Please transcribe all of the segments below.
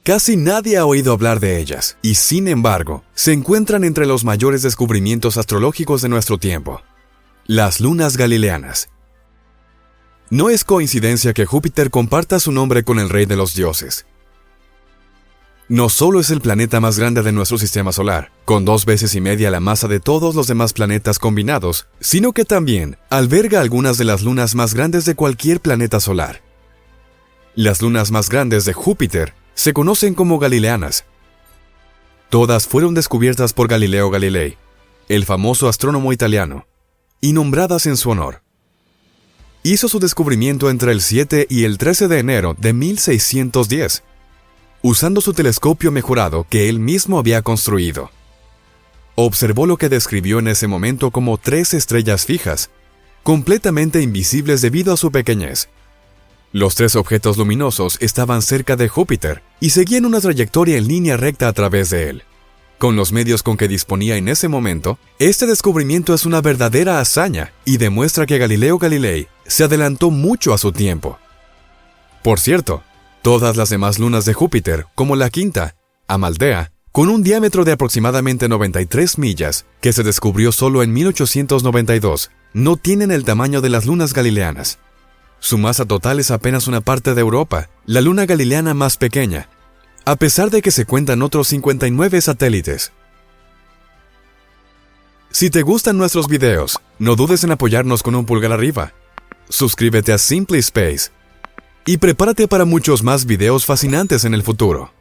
Casi nadie ha oído hablar de ellas, y sin embargo, se encuentran entre los mayores descubrimientos astrológicos de nuestro tiempo. Las lunas galileanas. No es coincidencia que Júpiter comparta su nombre con el rey de los dioses. No solo es el planeta más grande de nuestro sistema solar, con 2 veces y media la masa de todos los demás planetas combinados, sino que también alberga algunas de las lunas más grandes de cualquier planeta solar. Las lunas más grandes de Júpiter se conocen como galileanas. Todas fueron descubiertas por Galileo Galilei, el famoso astrónomo italiano, y nombradas en su honor. Hizo su descubrimiento entre el 7 y el 13 de enero de 1610, usando su telescopio mejorado que él mismo había construido. Observó lo que describió en ese momento como 3 estrellas fijas, completamente invisibles debido a su pequeñez. Los 3 objetos luminosos estaban cerca de Júpiter y seguían una trayectoria en línea recta a través de él. Con los medios con que disponía en ese momento, este descubrimiento es una verdadera hazaña y demuestra que Galileo Galilei se adelantó mucho a su tiempo. Por cierto, todas las demás lunas de Júpiter, como la quinta, Amaldea, con un diámetro de aproximadamente 93 millas, que se descubrió solo en 1892, no tienen el tamaño de las lunas galileanas. Su masa total es apenas una parte de Europa, la luna galileana más pequeña, a pesar de que se cuentan otros 59 satélites. Si te gustan nuestros videos, no dudes en apoyarnos con un pulgar arriba. Suscríbete a Simply Space y prepárate para muchos más videos fascinantes en el futuro.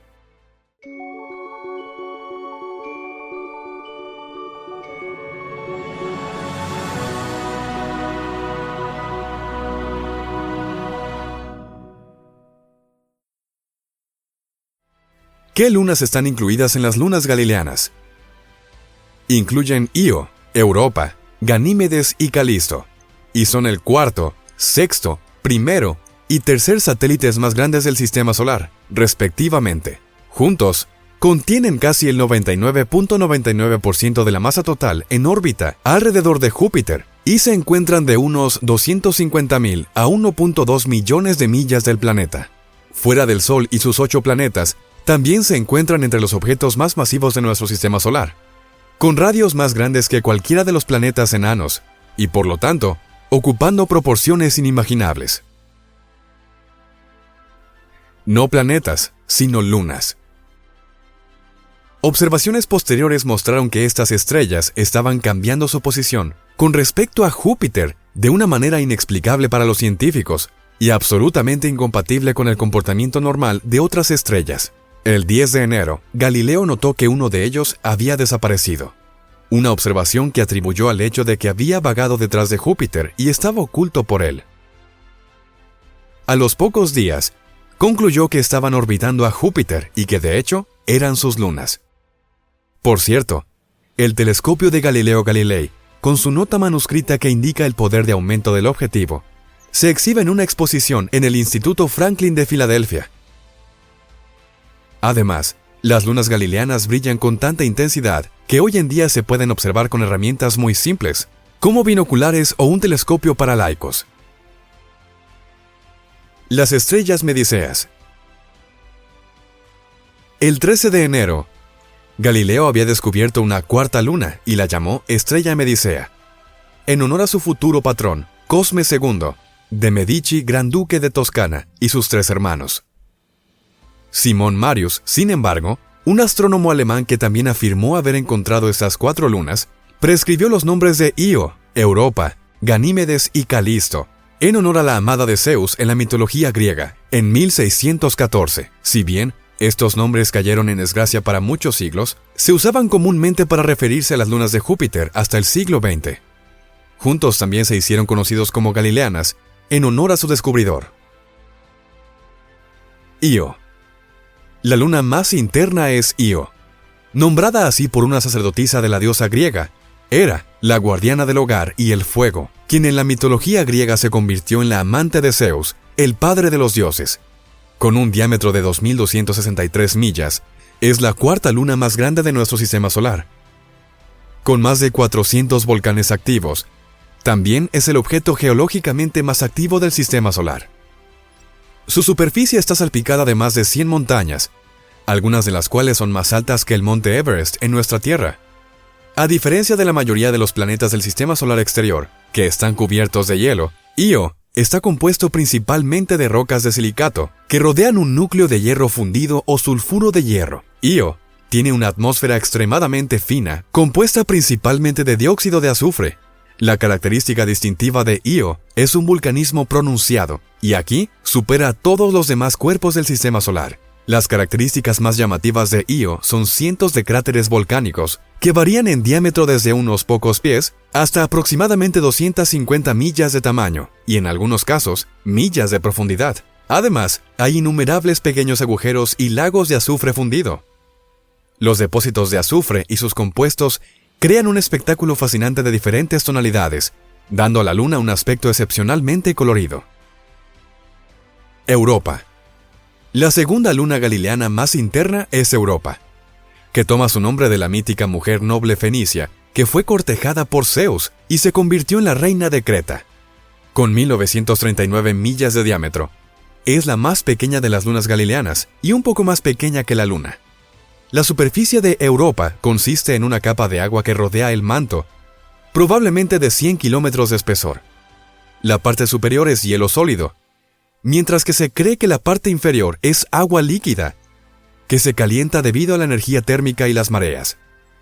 ¿Qué lunas están incluidas en las lunas galileanas? Incluyen Io, Europa, Ganímedes y Calisto, y son el cuarto, sexto, primero y tercer satélites más grandes del sistema solar, respectivamente. Juntos, contienen casi el 99.99% de la masa total en órbita alrededor de Júpiter y se encuentran de unos 250.000 a 1.2 millones de millas del planeta. Fuera del Sol y sus 8 planetas, también se encuentran entre los objetos más masivos de nuestro sistema solar, con radios más grandes que cualquiera de los planetas enanos, y por lo tanto, ocupando proporciones inimaginables. No planetas, sino lunas. Observaciones posteriores mostraron que estas estrellas estaban cambiando su posición con respecto a Júpiter de una manera inexplicable para los científicos y absolutamente incompatible con el comportamiento normal de otras estrellas. El 10 de enero, Galileo notó que uno de ellos había desaparecido. Una observación que atribuyó al hecho de que había vagado detrás de Júpiter y estaba oculto por él. A los pocos días, concluyó que estaban orbitando a Júpiter y que de hecho eran sus lunas. Por cierto, el telescopio de Galileo Galilei, con su nota manuscrita que indica el poder de aumento del objetivo, se exhibe en una exposición en el Instituto Franklin de Filadelfia. Además, las lunas galileanas brillan con tanta intensidad que hoy en día se pueden observar con herramientas muy simples, como binoculares o un telescopio para laicos. Las estrellas mediceas. El 13 de enero, Galileo había descubierto una cuarta luna y la llamó Estrella Medicea, en honor a su futuro patrón, Cosme II, de Medici, Gran Duque de Toscana, y sus 3 hermanos. Simón Marius, sin embargo, un astrónomo alemán que también afirmó haber encontrado estas 4 lunas, prescribió los nombres de Io, Europa, Ganímedes y Calisto, en honor a la amada de Zeus en la mitología griega, en 1614. Si bien estos nombres cayeron en desgracia para muchos siglos, se usaban comúnmente para referirse a las lunas de Júpiter hasta el siglo XX. Juntos también se hicieron conocidos como galileanas, en honor a su descubridor. Io. La luna más interna es Io, nombrada así por una sacerdotisa de la diosa griega. Era la guardiana del hogar y el fuego, quien en la mitología griega se convirtió en la amante de Zeus, el padre de los dioses. Con un diámetro de 2.263 millas, es la cuarta luna más grande de nuestro sistema solar. Con más de 400 volcanes activos, también es el objeto geológicamente más activo del sistema solar. Su superficie está salpicada de más de 100 montañas, algunas de las cuales son más altas que el monte Everest en nuestra Tierra. A diferencia de la mayoría de los planetas del sistema solar exterior, que están cubiertos de hielo, Io está compuesto principalmente de rocas de silicato, que rodean un núcleo de hierro fundido o sulfuro de hierro. Io tiene una atmósfera extremadamente fina, compuesta principalmente de dióxido de azufre. La característica distintiva de Io es un vulcanismo pronunciado, y aquí supera a todos los demás cuerpos del sistema solar. Las características más llamativas de Io son cientos de cráteres volcánicos, que varían en diámetro desde unos pocos pies hasta aproximadamente 250 millas de tamaño, y en algunos casos, millas de profundidad. Además, hay innumerables pequeños agujeros y lagos de azufre fundido. Los depósitos de azufre y sus compuestos crean un espectáculo fascinante de diferentes tonalidades, dando a la Luna un aspecto excepcionalmente colorido. Europa. La segunda luna galileana más interna es Europa, que toma su nombre de la mítica mujer noble fenicia, que fue cortejada por Zeus y se convirtió en la reina de Creta. Con 1939 millas de diámetro, es la más pequeña de las lunas galileanas y un poco más pequeña que la Luna. La superficie de Europa consiste en una capa de agua que rodea el manto, probablemente de 100 kilómetros de espesor. La parte superior es hielo sólido, mientras que se cree que la parte inferior es agua líquida, que se calienta debido a la energía térmica y las mareas.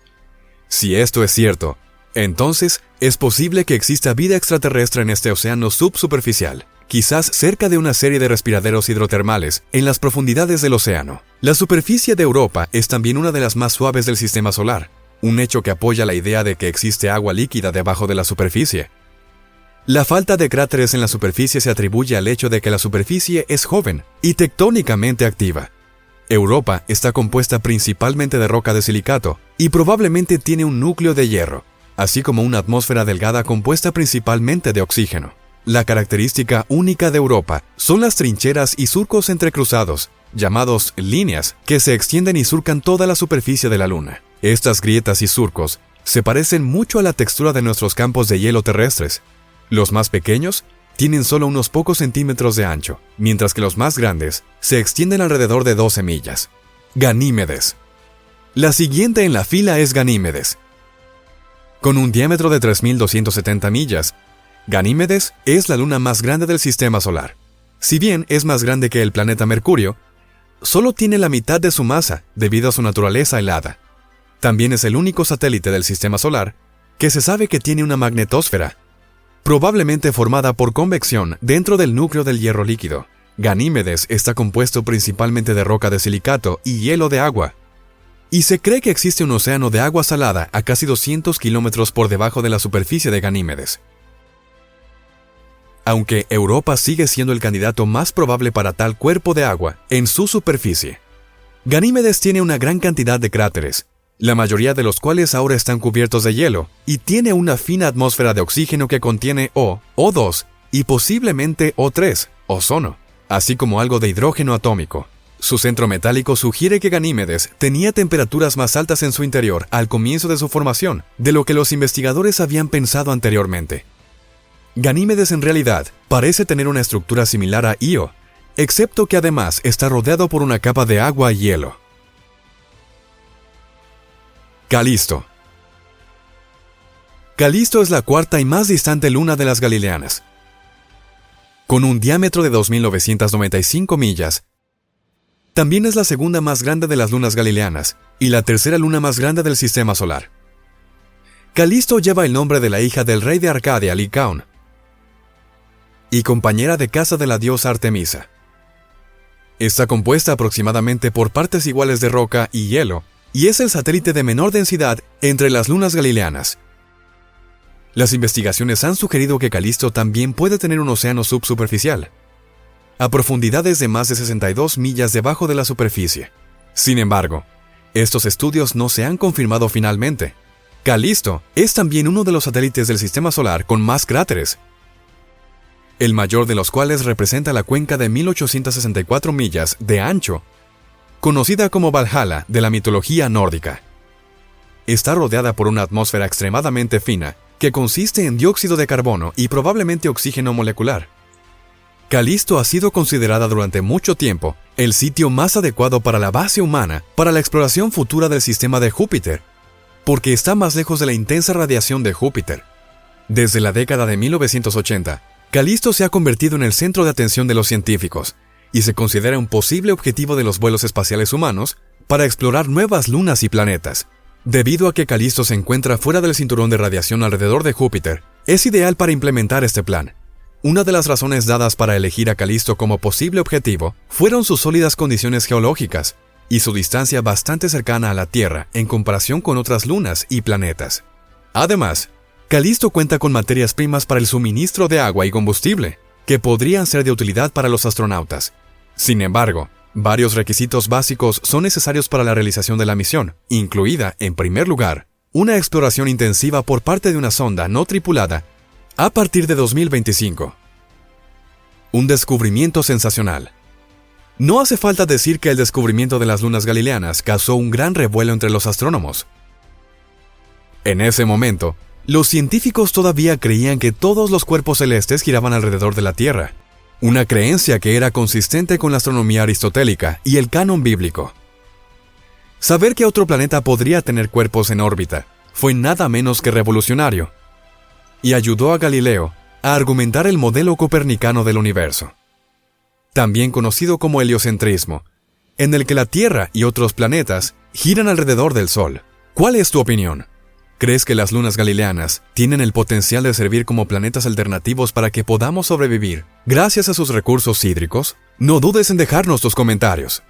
Si esto es cierto, entonces es posible que exista vida extraterrestre en este océano subsuperficial, quizás cerca de una serie de respiraderos hidrotermales en las profundidades del océano. La superficie de Europa es también una de las más suaves del sistema solar, un hecho que apoya la idea de que existe agua líquida debajo de la superficie. La falta de cráteres en la superficie se atribuye al hecho de que la superficie es joven y tectónicamente activa. Europa está compuesta principalmente de roca de silicato y probablemente tiene un núcleo de hierro, así como una atmósfera delgada compuesta principalmente de oxígeno. La característica única de Europa son las trincheras y surcos entrecruzados, llamados líneas, que se extienden y surcan toda la superficie de la Luna. Estas grietas y surcos se parecen mucho a la textura de nuestros campos de hielo terrestres. Los más pequeños tienen solo unos pocos centímetros de ancho, mientras que los más grandes se extienden alrededor de 12 millas. Ganímedes. La siguiente en la fila es Ganímedes. Con un diámetro de 3.270 millas, Ganímedes es la luna más grande del sistema solar. Si bien es más grande que el planeta Mercurio, solo tiene la mitad de su masa debido a su naturaleza helada. También es el único satélite del sistema solar que se sabe que tiene una magnetosfera, probablemente formada por convección dentro del núcleo del hierro líquido. Ganímedes está compuesto principalmente de roca de silicato y hielo de agua, y se cree que existe un océano de agua salada a casi 200 kilómetros por debajo de la superficie de Ganímedes. Aunque Europa sigue siendo el candidato más probable para tal cuerpo de agua en su superficie, Ganímedes tiene una gran cantidad de cráteres, la mayoría de los cuales ahora están cubiertos de hielo, y tiene una fina atmósfera de oxígeno que contiene O2 y posiblemente O3, ozono, así como algo de hidrógeno atómico. Su centro metálico sugiere que Ganímedes tenía temperaturas más altas en su interior al comienzo de su formación, de lo que los investigadores habían pensado anteriormente. Ganímedes en realidad parece tener una estructura similar a Io, excepto que además está rodeado por una capa de agua y hielo. Calisto. Calisto es la cuarta y más distante luna de las Galileanas. Con un diámetro de 2.995 millas, también es la segunda más grande de las lunas galileanas y la tercera luna más grande del sistema solar. Calisto lleva el nombre de la hija del rey de Arcadia, Licaón, y compañera de casa de la diosa Artemisa. Está compuesta aproximadamente por partes iguales de roca y hielo, y es el satélite de menor densidad entre las lunas galileanas. Las investigaciones han sugerido que Calisto también puede tener un océano subsuperficial, a profundidades de más de 62 millas debajo de la superficie. Sin embargo, estos estudios no se han confirmado finalmente. Calisto es también uno de los satélites del sistema solar con más cráteres, el mayor de los cuales representa la cuenca de 1.864 millas de ancho, conocida como Valhalla de la mitología nórdica. Está rodeada por una atmósfera extremadamente fina que consiste en dióxido de carbono y probablemente oxígeno molecular. Calisto ha sido considerada durante mucho tiempo el sitio más adecuado para la base humana para la exploración futura del sistema de Júpiter, porque está más lejos de la intensa radiación de Júpiter. Desde la década de 1980, Calisto se ha convertido en el centro de atención de los científicos y se considera un posible objetivo de los vuelos espaciales humanos para explorar nuevas lunas y planetas. Debido a que Calisto se encuentra fuera del cinturón de radiación alrededor de Júpiter, es ideal para implementar este plan. Una de las razones dadas para elegir a Calisto como posible objetivo fueron sus sólidas condiciones geológicas y su distancia bastante cercana a la Tierra en comparación con otras lunas y planetas. Además, Calisto cuenta con materias primas para el suministro de agua y combustible, que podrían ser de utilidad para los astronautas. Sin embargo, varios requisitos básicos son necesarios para la realización de la misión, incluida, en primer lugar, una exploración intensiva por parte de una sonda no tripulada a partir de 2025. Un descubrimiento sensacional. No hace falta decir que el descubrimiento de las lunas galileanas causó un gran revuelo entre los astrónomos. En ese momento, los científicos todavía creían que todos los cuerpos celestes giraban alrededor de la Tierra, una creencia que era consistente con la astronomía aristotélica y el canon bíblico. Saber que otro planeta podría tener cuerpos en órbita fue nada menos que revolucionario, y ayudó a Galileo a argumentar el modelo copernicano del universo, también conocido como heliocentrismo, en el que la Tierra y otros planetas giran alrededor del Sol. ¿Cuál es tu opinión? ¿Crees que las lunas galileanas tienen el potencial de servir como planetas alternativos para que podamos sobrevivir gracias a sus recursos hídricos? No dudes en dejarnos tus comentarios.